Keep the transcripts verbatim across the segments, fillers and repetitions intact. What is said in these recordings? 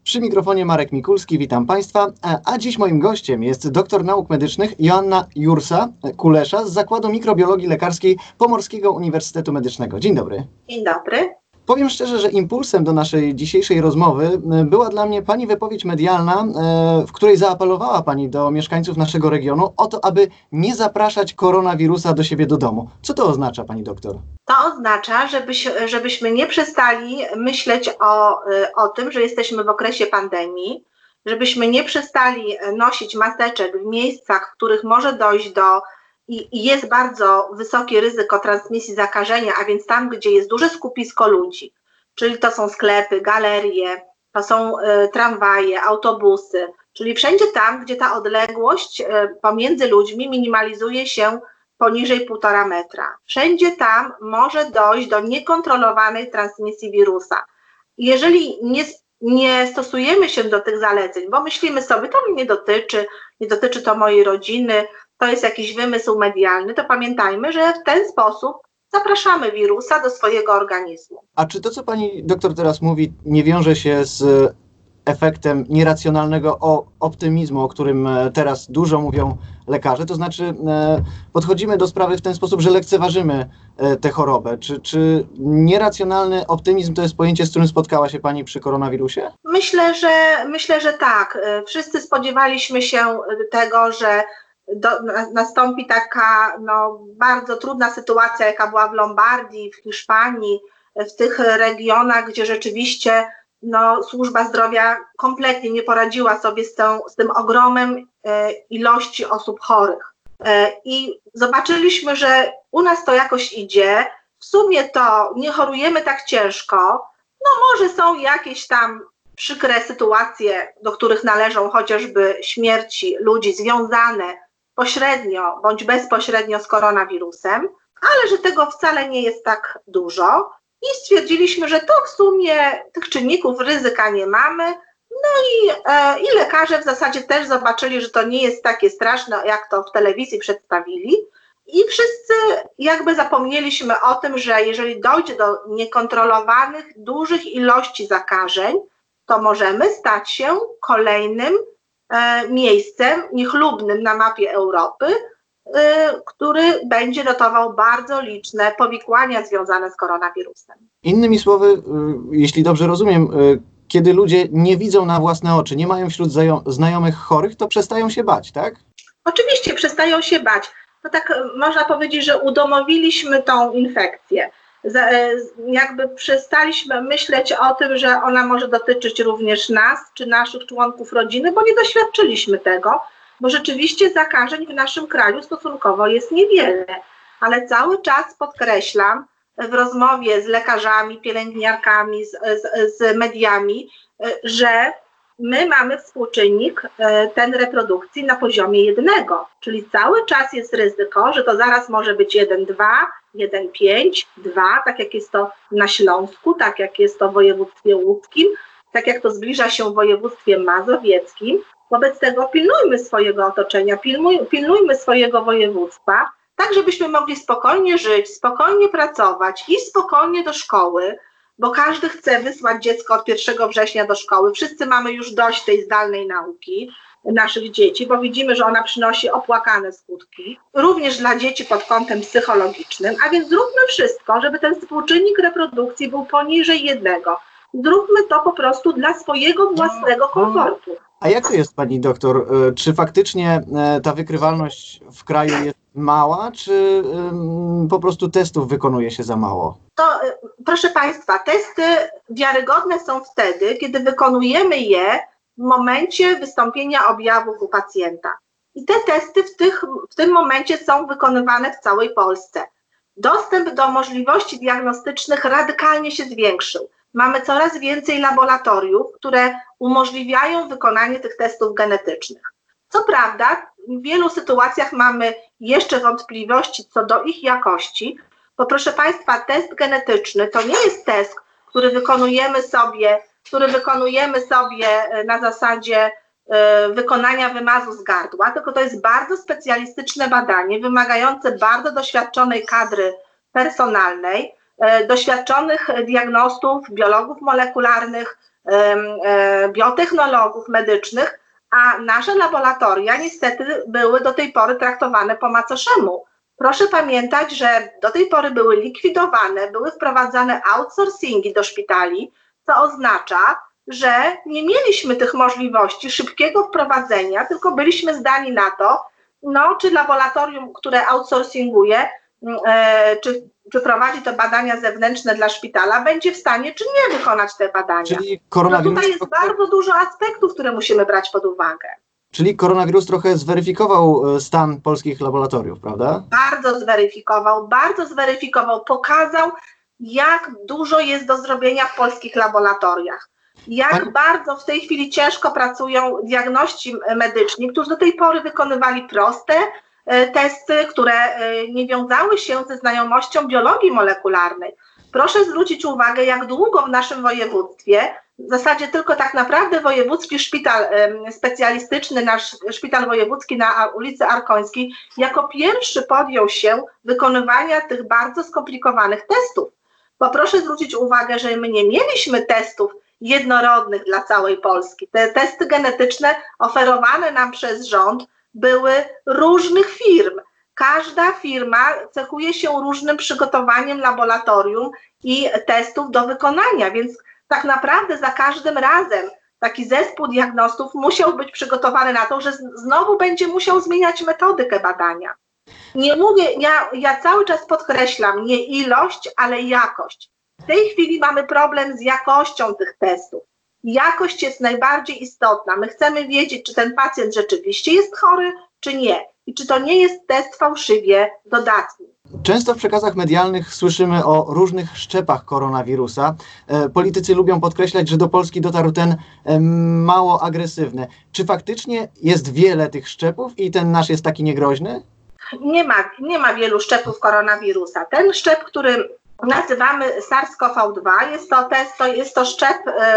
Przy mikrofonie Marek Mikulski, witam Państwa, a dziś moim gościem jest doktor nauk medycznych Joanna Jursa-Kulesza z Zakładu Mikrobiologii Lekarskiej Pomorskiego Uniwersytetu Medycznego. Dzień dobry. Dzień dobry. Powiem szczerze, że impulsem do naszej dzisiejszej rozmowy była dla mnie Pani wypowiedź medialna, w której zaapelowała Pani do mieszkańców naszego regionu o to, aby nie zapraszać koronawirusa do siebie do domu. Co to oznacza, Pani doktor? To oznacza, żebyś, żebyśmy nie przestali myśleć o, o tym, że jesteśmy w okresie pandemii, żebyśmy nie przestali nosić maseczek w miejscach, w których może dojść do i jest bardzo wysokie ryzyko transmisji zakażenia, a więc tam, gdzie jest duże skupisko ludzi, czyli to są sklepy, galerie, to są y, tramwaje, autobusy, czyli wszędzie tam, gdzie ta odległość y, pomiędzy ludźmi minimalizuje się poniżej półtora metra. Wszędzie tam może dojść do niekontrolowanej transmisji wirusa. Jeżeli nie, nie stosujemy się do tych zaleceń, bo myślimy sobie, to mnie nie dotyczy, nie dotyczy to mojej rodziny, to jest jakiś wymysł medialny, to pamiętajmy, że w ten sposób zapraszamy wirusa do swojego organizmu. A czy to, co Pani doktor teraz mówi, nie wiąże się z efektem nieracjonalnego optymizmu, o którym teraz dużo mówią lekarze? To znaczy podchodzimy do sprawy w ten sposób, że lekceważymy tę chorobę. Czy, czy nieracjonalny optymizm to jest pojęcie, z którym spotkała się Pani przy koronawirusie? Myślę, że, myślę, że tak. Wszyscy spodziewaliśmy się tego, że Do, nastąpi taka no, bardzo trudna sytuacja, jaka była w Lombardii, w Hiszpanii, w tych regionach, gdzie rzeczywiście no, służba zdrowia kompletnie nie poradziła sobie z, tą, z tym ogromem e, ilości osób chorych. E, I zobaczyliśmy, że u nas to jakoś idzie, w sumie to nie chorujemy tak ciężko, no może są jakieś tam przykre sytuacje, do których należą chociażby śmierci ludzi związane pośrednio bądź bezpośrednio z koronawirusem, ale że tego wcale nie jest tak dużo i stwierdziliśmy, że to w sumie tych czynników ryzyka nie mamy, no i, e, i lekarze w zasadzie też zobaczyli, że to nie jest takie straszne, jak to w telewizji przedstawili i wszyscy jakby zapomnieliśmy o tym, że jeżeli dojdzie do niekontrolowanych, dużych ilości zakażeń, to możemy stać się kolejnym miejscem niechlubnym na mapie Europy, który będzie notował bardzo liczne powikłania związane z koronawirusem. Innymi słowy, jeśli dobrze rozumiem, kiedy ludzie nie widzą na własne oczy, nie mają wśród znajomych chorych, to przestają się bać, tak? Oczywiście przestają się bać. To tak można powiedzieć, że udomowiliśmy tą infekcję. Jakby przestaliśmy myśleć o tym, że ona może dotyczyć również nas, czy naszych członków rodziny, bo nie doświadczyliśmy tego, bo rzeczywiście zakażeń w naszym kraju stosunkowo jest niewiele. Ale cały czas podkreślam w rozmowie z lekarzami, pielęgniarkami, z, z, z mediami, że my mamy współczynnik ten reprodukcji na poziomie jednego, czyli cały czas jest ryzyko, że to zaraz może być jeden dwa, jeden pięć, dwa, tak jak jest to na Śląsku, tak jak jest to w województwie łódzkim, tak jak to zbliża się w województwie mazowieckim. Wobec tego pilnujmy swojego otoczenia, pilnuj, pilnujmy swojego województwa, tak żebyśmy mogli spokojnie żyć, spokojnie pracować i spokojnie do szkoły, bo każdy chce wysłać dziecko od pierwszego września do szkoły. Wszyscy mamy już dość tej zdalnej nauki naszych dzieci, bo widzimy, że ona przynosi opłakane skutki, również dla dzieci pod kątem psychologicznym, a więc zróbmy wszystko, żeby ten współczynnik reprodukcji był poniżej jednego. Zróbmy to po prostu dla swojego własnego komfortu. A jak to jest, Pani doktor? Czy faktycznie ta wykrywalność w kraju jest mała, czy po prostu testów wykonuje się za mało? To, proszę Państwa, testy wiarygodne są wtedy, kiedy wykonujemy je w momencie wystąpienia objawów u pacjenta. I te testy w, tych, w tym momencie są wykonywane w całej Polsce. Dostęp do możliwości diagnostycznych radykalnie się zwiększył. Mamy coraz więcej laboratoriów, które umożliwiają wykonanie tych testów genetycznych. Co prawda, w wielu sytuacjach mamy jeszcze wątpliwości co do ich jakości, bo proszę Państwa, test genetyczny to nie jest test, który wykonujemy sobie, który wykonujemy sobie na zasadzie y, wykonania wymazu z gardła, tylko to jest bardzo specjalistyczne badanie, wymagające bardzo doświadczonej kadry personalnej, y, doświadczonych diagnostów, biologów molekularnych, biotechnologów medycznych, a nasze laboratoria niestety były do tej pory traktowane po macoszemu. Proszę pamiętać, że do tej pory były likwidowane, były wprowadzane outsourcingi do szpitali, co oznacza, że nie mieliśmy tych możliwości szybkiego wprowadzenia, tylko byliśmy zdani na to, no, czy laboratorium, które outsourcinguje, e, czy, czy prowadzi te badania zewnętrzne dla szpitala, będzie w stanie, czy nie wykonać te badania. Czyli No koronawirus, tutaj jest bardzo dużo aspektów, które musimy brać pod uwagę. czyli koronawirus trochę zweryfikował e, stan polskich laboratoriów, prawda? Bardzo zweryfikował, bardzo zweryfikował, pokazał, jak dużo jest do zrobienia w polskich laboratoriach. Jak Pani... bardzo w tej chwili ciężko pracują diagności medyczni, którzy do tej pory wykonywali proste e, testy, które e, nie wiązały się ze znajomością biologii molekularnej. Proszę zwrócić uwagę, jak długo w naszym województwie, w zasadzie tylko tak naprawdę wojewódzki szpital e, specjalistyczny, nasz szpital wojewódzki na ulicy Arkońskiej, jako pierwszy podjął się wykonywania tych bardzo skomplikowanych testów. Bo proszę zwrócić uwagę, że my nie mieliśmy testów jednorodnych dla całej Polski. Te testy genetyczne oferowane nam przez rząd były różnych firm. Każda firma cechuje się różnym przygotowaniem laboratorium i testów do wykonania, więc tak naprawdę za każdym razem taki zespół diagnostów musiał być przygotowany na to, że znowu będzie musiał zmieniać metodykę badania. Nie mówię, ja, ja cały czas podkreślam nie ilość, ale jakość. W tej chwili mamy problem z jakością tych testów. Jakość jest najbardziej istotna. My chcemy wiedzieć, czy ten pacjent rzeczywiście jest chory, czy nie. I czy to nie jest test fałszywie dodatni. Często w przekazach medialnych słyszymy o różnych szczepach koronawirusa. Politycy lubią podkreślać, że do Polski dotarł ten mało agresywny. Czy faktycznie jest wiele tych szczepów i ten nasz jest taki niegroźny? Nie ma, nie ma wielu szczepów koronawirusa. Ten szczep, który nazywamy SARS-CoV dwa, jest to, test, to, jest to szczep,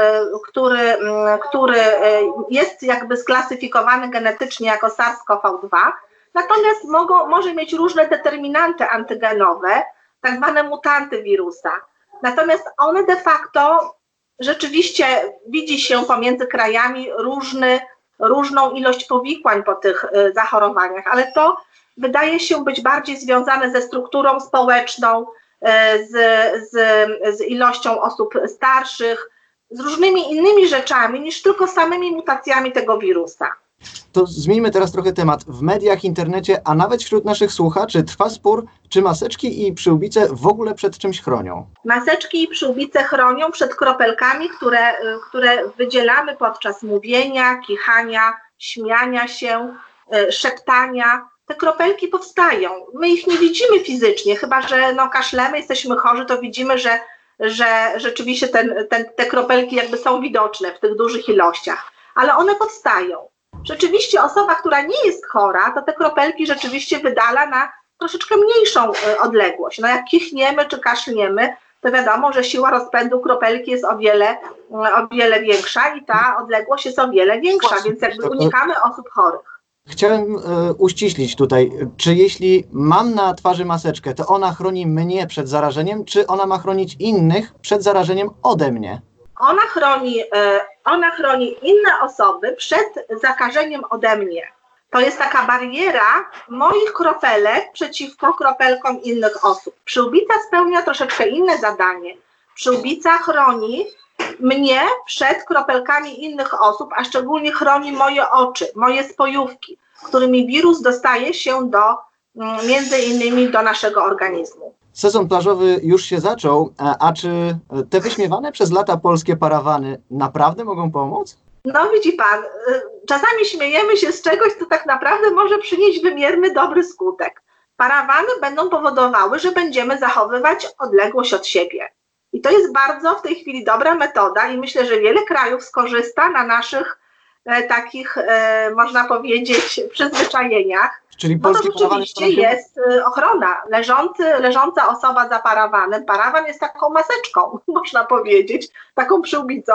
który, który jest jakby sklasyfikowany genetycznie jako SARS-CoV dwa, natomiast mogą, może mieć różne determinanty antygenowe, tak zwane mutanty wirusa. Natomiast one de facto rzeczywiście widzi się pomiędzy krajami różny, różną ilość powikłań po tych zachorowaniach, ale to wydaje się być bardziej związane ze strukturą społeczną, z, z, z ilością osób starszych, z różnymi innymi rzeczami niż tylko samymi mutacjami tego wirusa. To zmieńmy teraz trochę temat. W mediach, internecie, a nawet wśród naszych słuchaczy trwa spór, czy maseczki i przyłbice w ogóle przed czymś chronią. Maseczki i przyłbice chronią przed kropelkami, które, które wydzielamy podczas mówienia, kichania, śmiania się, szeptania. Te kropelki powstają. My ich nie widzimy fizycznie, chyba że no, kaszlemy, jesteśmy chorzy, to widzimy, że, że rzeczywiście ten, ten, te kropelki jakby są widoczne w tych dużych ilościach, ale one powstają. Rzeczywiście osoba, która nie jest chora, to te kropelki rzeczywiście wydala na troszeczkę mniejszą odległość. No jak kichniemy czy kaszlniemy, to wiadomo, że siła rozpędu kropelki jest o wiele, o wiele większa i ta odległość jest o wiele większa, więc jakby unikamy osób chorych. Chciałem e, uściślić tutaj, czy jeśli mam na twarzy maseczkę, to ona chroni mnie przed zarażeniem, czy ona ma chronić innych przed zarażeniem ode mnie? Ona chroni, e, ona chroni inne osoby przed zakażeniem ode mnie. To jest taka bariera moich kropelek przeciwko kropelkom innych osób. Przyłbica spełnia troszeczkę inne zadanie. Przyłbica chroni mnie przed kropelkami innych osób, a szczególnie chroni moje oczy, moje spojówki, którymi wirus dostaje się do, między innymi do naszego organizmu. Sezon plażowy już się zaczął, a czy te wyśmiewane przez lata polskie parawany naprawdę mogą pomóc? No widzi pan, czasami śmiejemy się z czegoś, co tak naprawdę może przynieść wymierny, dobry skutek. Parawany będą powodowały, że będziemy zachowywać odległość od siebie. I to jest bardzo w tej chwili dobra metoda i myślę, że wiele krajów skorzysta na naszych e, takich, e, można powiedzieć, przyzwyczajeniach. Czyli bo to polskie parawany rzeczywiście jest e, ochrona. Leżący, leżąca osoba za parawanem. Parawan jest taką maseczką, można powiedzieć, taką przyłbicą.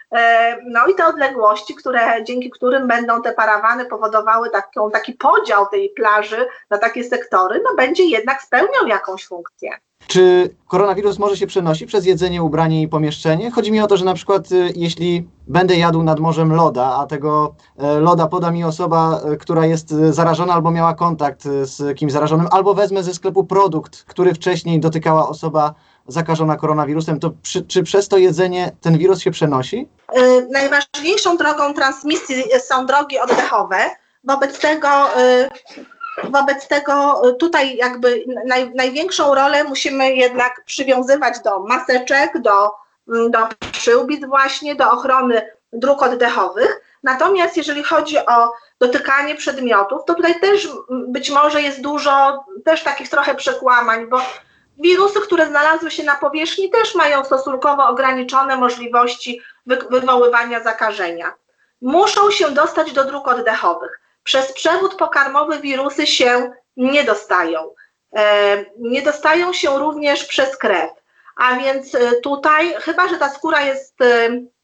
E, no i te odległości, które, dzięki którym będą te parawany powodowały taką, taki podział tej plaży na takie sektory, no będzie jednak spełniał jakąś funkcję. Czy koronawirus może się przenosić przez jedzenie, ubranie i pomieszczenie? Chodzi mi o to, że na przykład y, jeśli będę jadł nad morzem loda, a tego e, loda poda mi osoba, e, która jest e, zarażona albo miała kontakt e, z kimś zarażonym, albo wezmę ze sklepu produkt, który wcześniej dotykała osoba zakażona koronawirusem, to przy, czy przez to jedzenie ten wirus się przenosi? Y, najważniejszą drogą transmisji są drogi oddechowe. Wobec tego, y, wobec tego tutaj jakby naj, największą rolę musimy jednak przywiązywać do maseczek, do, do przyłbic właśnie, do ochrony dróg oddechowych. Natomiast jeżeli chodzi o dotykanie przedmiotów, to tutaj też być może jest dużo też takich trochę przekłamań, bo wirusy, które znalazły się na powierzchni, też mają stosunkowo ograniczone możliwości wy wywoływania zakażenia. Muszą się dostać do dróg oddechowych. Przez przewód pokarmowy wirusy się nie dostają. E, nie dostają się również przez krew. A więc tutaj, chyba że ta skóra jest e,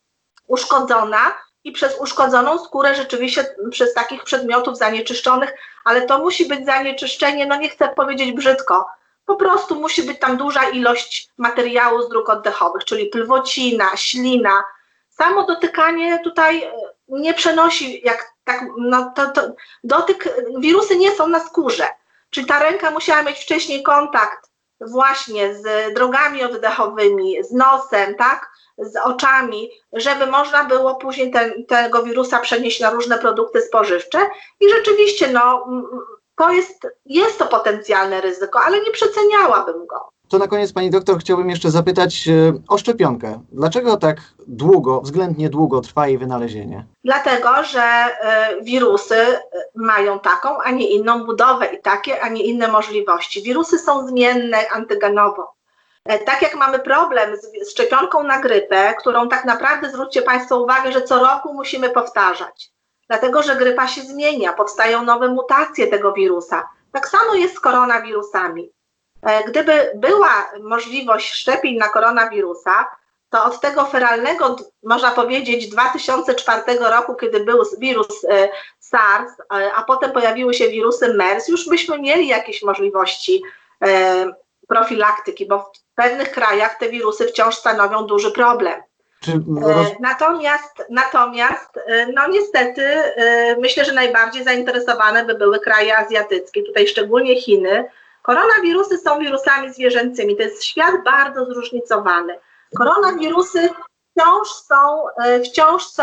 uszkodzona i przez uszkodzoną skórę rzeczywiście przez takich przedmiotów zanieczyszczonych, ale to musi być zanieczyszczenie, no nie chcę powiedzieć brzydko, po prostu musi być tam duża ilość materiału z dróg oddechowych, czyli plwocina, ślina. Samo dotykanie tutaj nie przenosi, jak tak, no to, to dotyk, wirusy nie są na skórze, czyli ta ręka musiała mieć wcześniej kontakt właśnie z drogami oddechowymi, z nosem, tak, z oczami, żeby można było później ten, tego wirusa przenieść na różne produkty spożywcze i rzeczywiście no to jest, jest to potencjalne ryzyko, ale nie przeceniałabym go. To na koniec, pani doktor, chciałbym jeszcze zapytać e, o szczepionkę. Dlaczego tak długo, względnie długo trwa jej wynalezienie? Dlatego, że y, wirusy mają taką, a nie inną budowę i takie, a nie inne możliwości. Wirusy są zmienne antygenowo. E, tak jak mamy problem z, z szczepionką na grypę, którą tak naprawdę zwróćcie Państwo uwagę, że co roku musimy powtarzać. Dlatego, że grypa się zmienia, powstają nowe mutacje tego wirusa. Tak samo jest z koronawirusami. Gdyby była możliwość szczepień na koronawirusa, to od tego feralnego, można powiedzieć, dwa tysiące czwartego roku, kiedy był wirus SARS, a potem pojawiły się wirusy MERS, już byśmy mieli jakieś możliwości profilaktyki, bo w pewnych krajach te wirusy wciąż stanowią duży problem. Czy roz... Natomiast, natomiast, no niestety, myślę, że najbardziej zainteresowane by były kraje azjatyckie, tutaj szczególnie Chiny. Koronawirusy są wirusami zwierzęcymi, to jest świat bardzo zróżnicowany. Koronawirusy wciąż są, wciąż są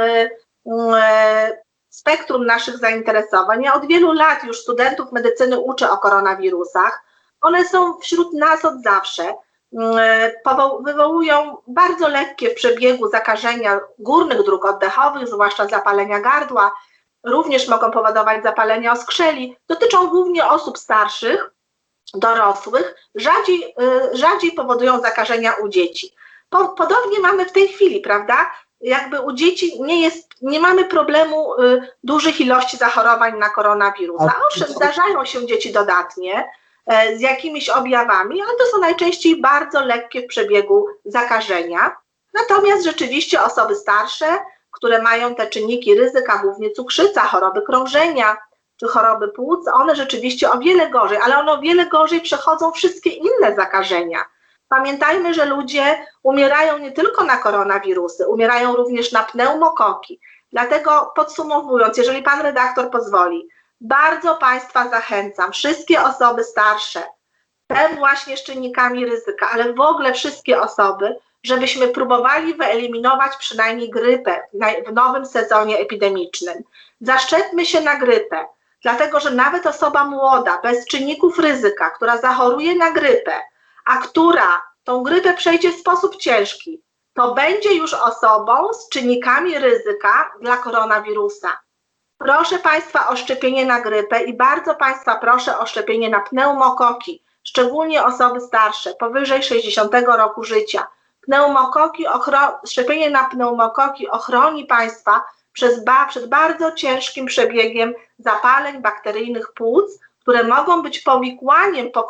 spektrum naszych zainteresowań. Ja od wielu lat już studentów medycyny uczę o koronawirusach. One są wśród nas od zawsze. Wywołują bardzo lekkie w przebiegu zakażenia górnych dróg oddechowych, zwłaszcza zapalenia gardła. Również mogą powodować zapalenia oskrzeli. Dotyczą głównie osób starszych, dorosłych, rzadziej, rzadziej powodują zakażenia u dzieci. Podobnie mamy w tej chwili, prawda? Jakby u dzieci nie jest, nie mamy problemu y, dużych ilości zachorowań na koronawirusa. Owszem, zdarzają się dzieci dodatnie y, z jakimiś objawami, ale to są najczęściej bardzo lekkie w przebiegu zakażenia. Natomiast rzeczywiście osoby starsze, które mają te czynniki ryzyka, głównie cukrzyca, choroby krążenia, czy choroby płuc, one rzeczywiście o wiele gorzej, ale one o wiele gorzej przechodzą wszystkie inne zakażenia. Pamiętajmy, że ludzie umierają nie tylko na koronawirusy, umierają również na pneumokoki. Dlatego podsumowując, jeżeli pan redaktor pozwoli, bardzo Państwa zachęcam, wszystkie osoby starsze, te właśnie z czynnikami ryzyka, ale w ogóle wszystkie osoby, żebyśmy próbowali wyeliminować przynajmniej grypę w nowym sezonie epidemicznym. Zaszczepmy się na grypę. Dlatego, że nawet osoba młoda, bez czynników ryzyka, która zachoruje na grypę, a która tą grypę przejdzie w sposób ciężki, to będzie już osobą z czynnikami ryzyka dla koronawirusa. Proszę Państwa o szczepienie na grypę i bardzo Państwa proszę o szczepienie na pneumokoki, szczególnie osoby starsze, powyżej sześćdziesiątego roku życia. Pneumokoki, szczepienie na pneumokoki ochroni Państwa Przez ba, przed bardzo ciężkim przebiegiem zapaleń bakteryjnych płuc, które mogą być powikłaniem po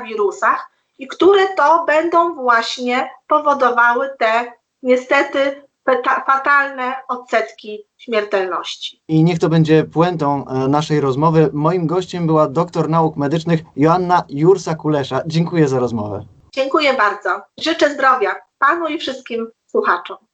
koronawirusach i które to będą właśnie powodowały te niestety feta- fatalne odsetki śmiertelności. I niech to będzie puentą e, naszej rozmowy. Moim gościem była doktor nauk medycznych Joanna Jursa-Kulesza. Dziękuję za rozmowę. Dziękuję bardzo. Życzę zdrowia panu i wszystkim słuchaczom.